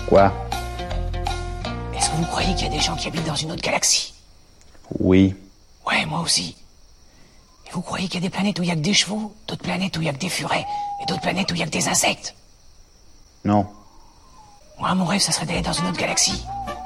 Quoi? Est-ce que vous croyez qu'il y a des gens qui habitent dans une autre galaxie? Oui. Ouais, moi aussi. Et vous croyez qu'il y a des planètes où il y a que des chevaux, d'autres planètes où il y a que des furets, et d'autres planètes où il y a que des insectes? Non. Moi, mon rêve, ça serait d'aller dans une autre galaxie.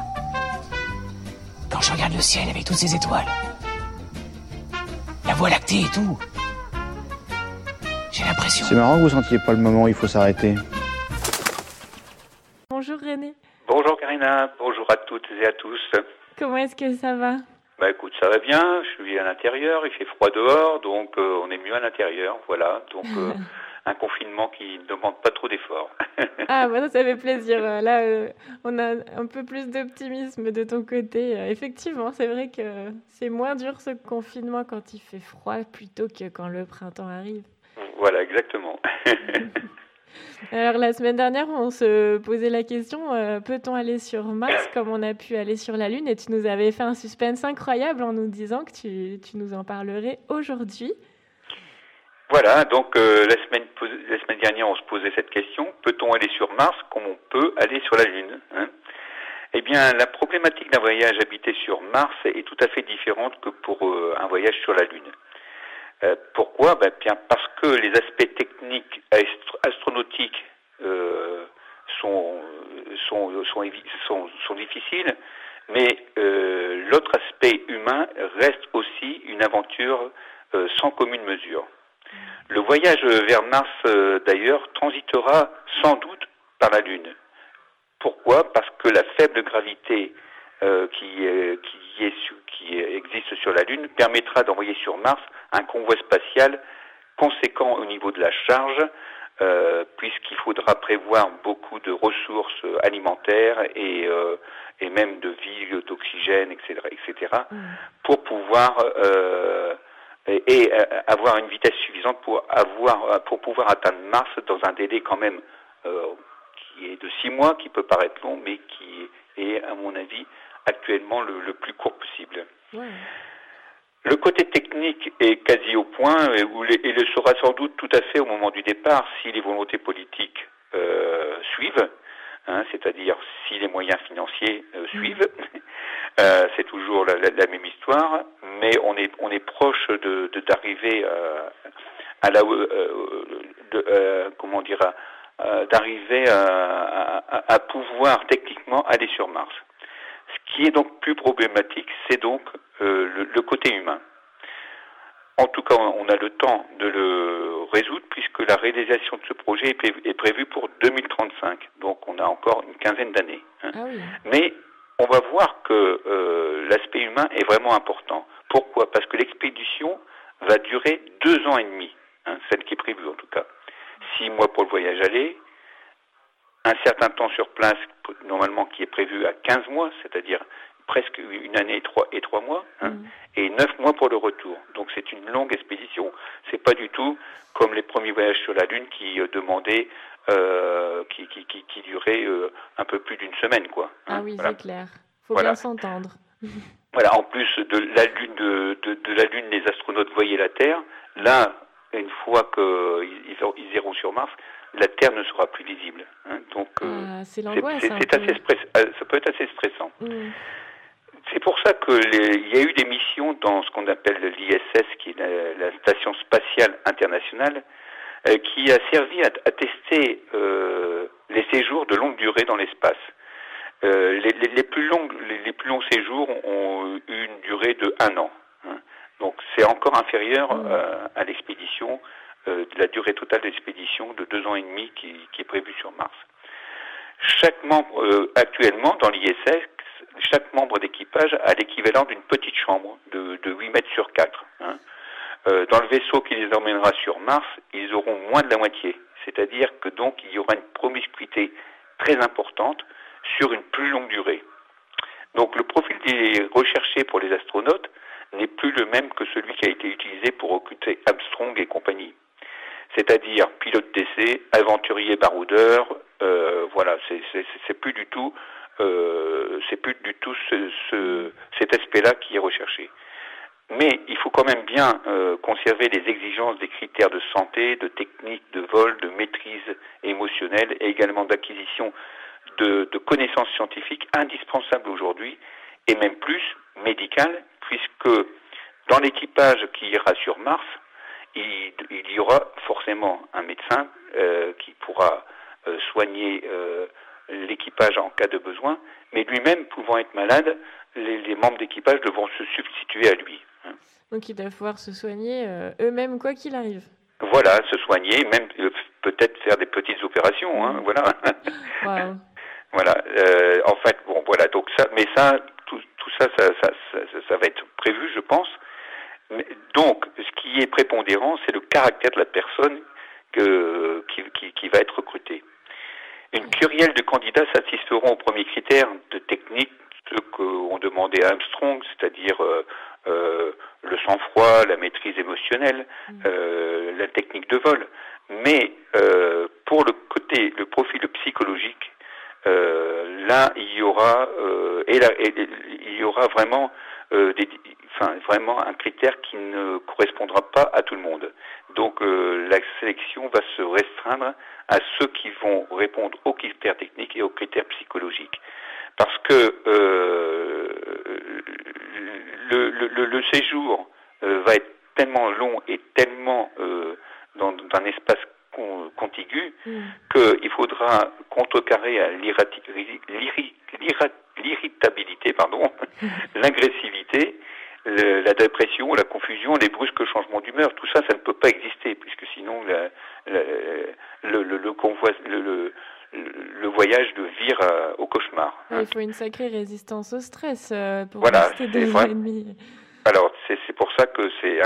Quand je regarde le ciel avec toutes ces étoiles, la Voie lactée et tout, j'ai l'impression... C'est marrant que vous sentiez pas le moment où il faut s'arrêter. Bonjour René. Bonjour Karina, bonjour à toutes et à tous. Comment est-ce que ça va? Bah écoute, ça va bien, je suis à l'intérieur, il fait froid dehors, donc on est mieux à l'intérieur, voilà. Donc un confinement qui ne demande pas trop d'efforts. Ah, voilà, ça fait plaisir. Là, on a un peu plus d'optimisme de ton côté. Effectivement, c'est vrai que c'est moins dur ce confinement quand il fait froid plutôt que quand le printemps arrive. Voilà, exactement. Alors, la semaine dernière, on se posait la question, peut-on aller sur Mars comme on a pu aller sur la Lune? Et tu nous avais fait un suspense incroyable en nous disant que tu nous en parlerais aujourd'hui. Voilà, donc la semaine dernière, on se posait cette question, peut-on aller sur Mars comme on peut aller sur la Lune, hein? Eh bien, la problématique d'un voyage habité sur Mars est tout à fait différente que pour un voyage sur la Lune. Pourquoi? Bien parce que les aspects techniques astronautiques sont difficiles, mais l'autre aspect humain reste aussi une aventure sans commune mesure. Le voyage vers Mars, d'ailleurs, transitera sans doute par la Lune. Pourquoi? Parce que la faible gravité qui existe sur la Lune permettra d'envoyer sur Mars un convoi spatial conséquent au niveau de la charge, puisqu'il faudra prévoir beaucoup de ressources alimentaires et même de vie, d'oxygène, etc., pour pouvoir avoir une vitesse suffisante pour pouvoir atteindre Mars dans un délai quand même qui est de 6 mois, qui peut paraître long, mais qui est, à mon avis, actuellement le plus court possible. Ouais. Le côté technique est quasi au point et le sera sans doute tout à fait au moment du départ si les volontés politiques suivent, hein, c'est-à-dire si les moyens financiers suivent. C'est toujours la même histoire, mais on est proche d'arriver d'arriver à pouvoir techniquement aller sur Mars. Ce qui est donc plus problématique, c'est donc le côté humain. En tout cas, on a le temps de le résoudre puisque la réalisation de ce projet est prévue pour 2035. Donc on a encore une quinzaine d'années. Hein. Ah oui. Mais on va voir que l'aspect humain est vraiment important. Pourquoi? Parce que l'expédition va durer 2 ans et demi, hein, celle qui est prévue en tout cas. 6 mois pour le voyage aller, un certain temps sur place, normalement qui est prévu à 15 mois, c'est-à-dire presque une année et 3 mois, hein, et 9 mois pour le retour. Donc c'est une longue expédition. C'est pas du tout comme les premiers voyages sur la Lune qui demandaient, qui duraient un peu plus d'une semaine, quoi. Hein, ah oui, voilà. C'est clair. Faut bien s'entendre. Voilà. En plus de la Lune, de la Lune, les astronautes voyaient la Terre. Là, une fois qu'ils iront sur Mars, la Terre ne sera plus visible. Hein. Donc, c'est l'angoisse. ça peut être assez stressant. C'est pour ça qu'il y a eu des missions dans ce qu'on appelle l'ISS, qui est la Station Spatiale Internationale, qui a servi à tester les séjours de longue durée dans l'espace. Les plus longs séjours ont eu une durée de 1 an. Hein. Donc c'est encore inférieur à l'expédition, la durée totale de l'expédition de 2 ans et demi qui est prévue sur Mars. Chaque membre, actuellement dans l'ISS, chaque membre d'équipage a l'équivalent d'une petite chambre de 8 mètres sur 4. Hein. Dans le vaisseau qui les emmènera sur Mars, ils auront moins de la moitié. C'est-à-dire que donc il y aura une promiscuité très importante sur une plus longue durée. Donc le profil recherché pour les astronautes n'est plus le même que celui qui a été utilisé pour recruter Armstrong et compagnie. C'est-à-dire pilote d'essai, aventurier baroudeur, voilà, c'est plus du tout cet aspect-là qui est recherché. Mais il faut quand même bien conserver les exigences des critères de santé, de technique, de vol, de maîtrise émotionnelle et également d'acquisition de connaissances scientifiques indispensables aujourd'hui, et même plus médicales, puisque dans l'équipage qui ira sur Mars, il y aura forcément un médecin qui pourra soigner l'équipage en cas de besoin, mais lui-même pouvant être malade, les membres d'équipage devront se substituer à lui. Donc ils doivent pouvoir se soigner eux-mêmes quoi qu'il arrive. Voilà, se soigner, même peut-être faire des petites opérations, hein, voilà. Wow. Voilà. En fait, bon, voilà. Donc ça, mais ça, tout ça, ça va être prévu, je pense. Mais, donc, ce qui est prépondérant, c'est le caractère de la personne qui va être recrutée. Une kyrielle de candidats satisferont aux premiers critères de technique, ceux qu'ont demandé à Armstrong, c'est-à-dire le sang-froid, la maîtrise émotionnelle, la technique de vol. Mais pour le profil psychologique, là il y aura vraiment vraiment un critère qui ne correspondra pas à tout le monde. Donc la sélection va se restreindre à ceux qui vont répondre aux critères techniques et aux critères psychologiques. Parce que le séjour va être tellement long et tellement dans un espace contigu qu'il faudra contrecarrer à l'irritabilité, l'agressivité, la dépression, la confusion, les brusques changements d'humeur. Tout ça, ça ne peut pas exister, puisque sinon le voyage vire au cauchemar. Il faut une sacrée résistance au stress pour rester 2 ans et demi. Alors, c'est pour ça que c'est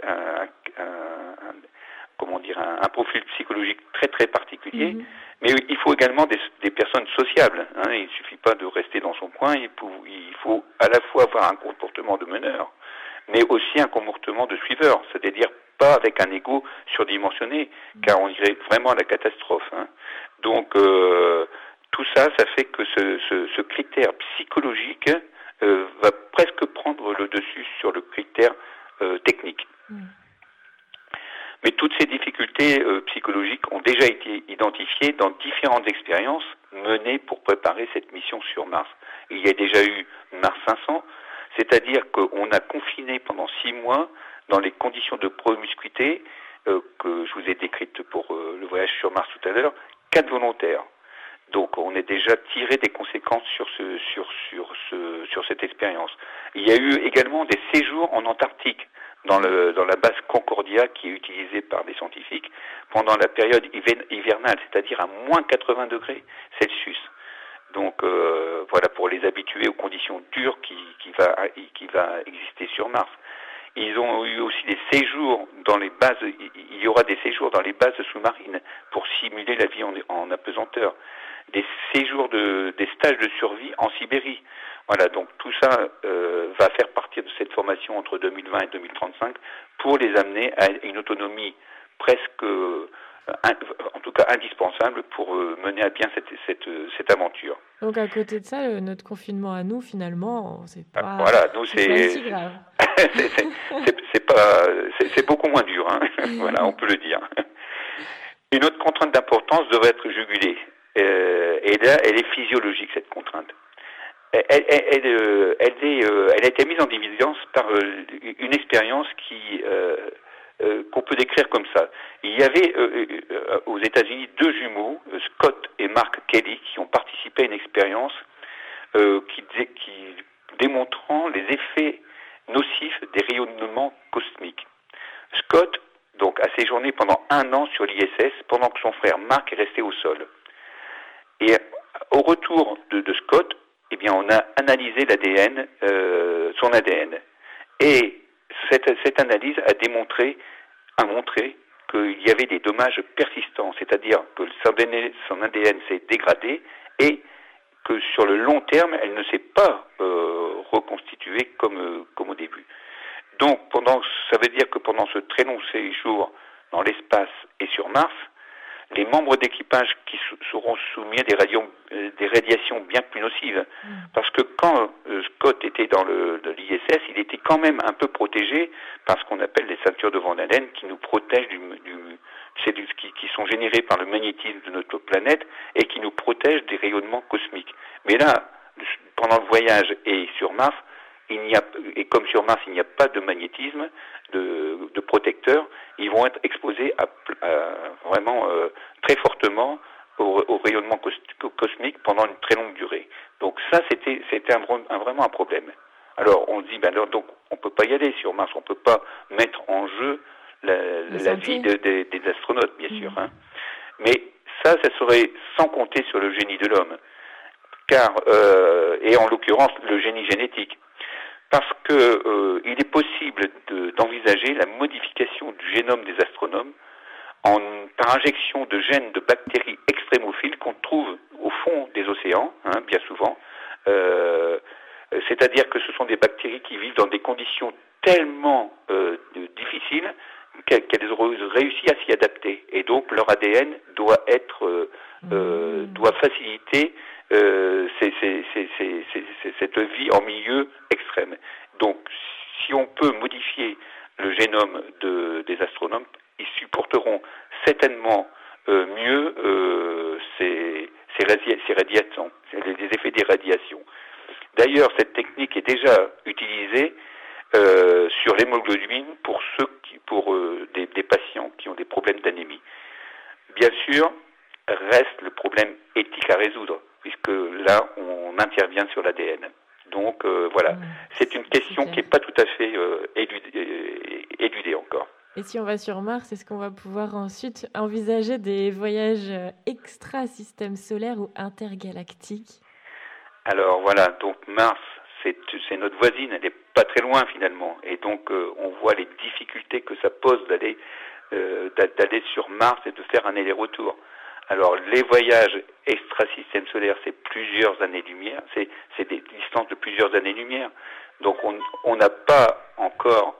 un profil psychologique très très particulier. Mais il faut également des personnes sociables. Hein. Il ne suffit pas de rester dans son coin. Il faut à la fois avoir un comportement de meneur, mais aussi un comportement de suiveur. C'est-à-dire pas avec un ego surdimensionné, car on irait vraiment à la catastrophe. Hein. Donc tout ça fait que ce critère psychologique va presque prendre le dessus sur le critère technique. Mais toutes ces difficultés psychologiques ont déjà été identifiées dans différentes expériences menées pour préparer cette mission sur Mars. Il y a déjà eu Mars 500, c'est-à-dire qu'on a confiné pendant 6 mois dans les conditions de promiscuité que je vous ai décrites pour le voyage sur Mars tout à l'heure, 4 volontaires. Donc on a déjà tiré des conséquences sur cette expérience. Il y a eu également des séjours en Antarctique, dans la base Concordia qui est utilisée par des scientifiques pendant la période hivernale, c'est-à-dire à moins 80 degrés Celsius. Donc voilà, pour les habituer aux conditions dures qui va exister sur Mars. Ils ont eu aussi des séjours dans les bases, il y aura des séjours dans les bases sous-marines pour simuler la vie en apesanteur. Des séjours des stages de survie en Sibérie. Voilà, donc tout ça va faire partie de cette formation entre 2020 et 2035 pour les amener à une autonomie presque, en tout cas indispensable pour mener à bien cette aventure. Donc à côté de ça, notre confinement à nous, finalement, c'est pas, voilà, nous, c'est pas si grave. c'est beaucoup moins dur, hein. Voilà, on peut le dire. Une autre contrainte d'importance devrait être jugulée. Et là, elle est physiologique, cette contrainte. Elle a été mise en évidence par une expérience qu'on peut décrire comme ça. Il y avait aux États-Unis 2 jumeaux, Scott et Mark Kelly, qui ont participé à une expérience qui démontrant les effets nocifs des rayonnements cosmiques. Scott, donc, a séjourné pendant 1 an sur l'ISS, pendant que son frère Mark est resté au sol. Et au retour de Scott, eh bien, on a analysé l'ADN, son ADN. Et cette analyse a montré qu'il y avait des dommages persistants, c'est-à-dire que son ADN s'est dégradé et que sur le long terme, elle ne s'est pas reconstituée comme au début. Donc, ça veut dire que pendant ce très long séjour dans l'espace et sur Mars, les membres d'équipage qui seront soumis à des radiations bien plus nocives. Parce que quand Scott était dans l'ISS, il était quand même un peu protégé par ce qu'on appelle les ceintures de Van Allen qui nous protègent qui sont générés par le magnétisme de notre planète et qui nous protègent des rayonnements cosmiques. Mais là, pendant le voyage et sur Mars, et comme sur Mars il n'y a pas de magnétisme, de protecteur, ils vont être exposés à vraiment très fortement au rayonnement cosmique pendant une très longue durée. Donc ça, c'était vraiment un problème. Alors on se dit, donc on peut pas y aller sur Mars, on peut pas mettre en jeu la vie des astronautes, bien sûr. Hein. Mais ça serait sans compter sur le génie de l'homme, car et en l'occurrence le génie génétique, parce que il est possible d'envisager la modification du génome des astronomes par injection de gènes de bactéries extrémophiles qu'on trouve au fond des océans, bien souvent. C'est-à-dire que ce sont des bactéries qui vivent dans des conditions tellement difficiles qu'elles ont réussi à s'y adapter. Et donc leur ADN doit faciliter cette vie en milieu extrême. Donc si on peut modifier le génome des astronomes, ils supporteront certainement mieux ces radiations, les effets des radiations. D'ailleurs, cette technique est déjà utilisée sur l'hémoglobine pour des patients qui ont des problèmes d'anémie. Bien sûr, reste le problème éthique à résoudre, puisque là, on intervient sur l'ADN. Donc voilà, c'est une question qui n'est pas tout à fait éludée encore. Et si on va sur Mars, est-ce qu'on va pouvoir ensuite envisager des voyages extra-système solaire ou intergalactiques ? Alors voilà, donc Mars, c'est notre voisine, elle n'est pas très loin finalement. Et donc on voit les difficultés que ça pose d'aller sur Mars et de faire un aller-retour. Alors les voyages extra-système solaire, c'est plusieurs années-lumière, c'est des distances de plusieurs années-lumière. Donc on n'a pas encore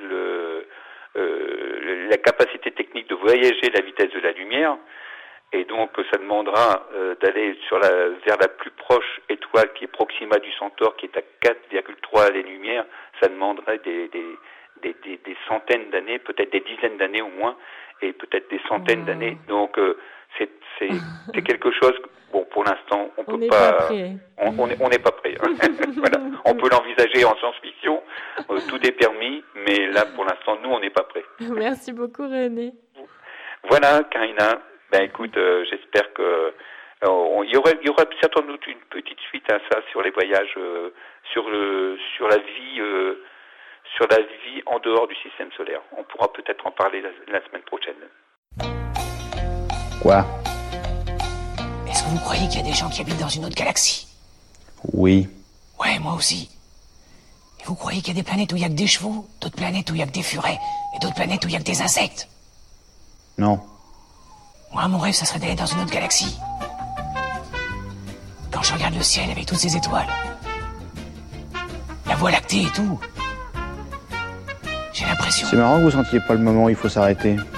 la capacité technique de voyager à la vitesse de la lumière, et donc ça demandera d'aller vers la plus proche étoile qui est Proxima du Centaure, qui est à 4,3 années-lumière. Ça demanderait des centaines d'années, peut-être des dizaines d'années au moins, et peut-être des centaines d'années. Donc c'est quelque chose. Bon, pour l'instant, on n'est pas prêt. On n'est pas prêt. Voilà. On peut l'envisager en science-fiction. Tout est permis, mais là, pour l'instant, nous, on n'est pas prêt. Merci beaucoup, René. Voilà, Karina. Écoute, j'espère que il y aura certainement doute une petite suite à ça sur les voyages, sur la vie en dehors du système solaire. On pourra peut-être en parler la semaine prochaine. Quoi ? Est-ce que vous croyez qu'il y a des gens qui habitent dans une autre galaxie ? Oui. Ouais, moi aussi. Et vous croyez qu'il y a des planètes où il y a que des chevaux, d'autres planètes où il y a que des furets, et d'autres planètes où il y a que des insectes ? Non. Moi, mon rêve, ça serait d'aller dans une autre galaxie. Quand je regarde le ciel avec toutes ces étoiles, la Voie lactée et tout, j'ai l'impression... C'est marrant que vous sentiez pas le moment où il faut s'arrêter.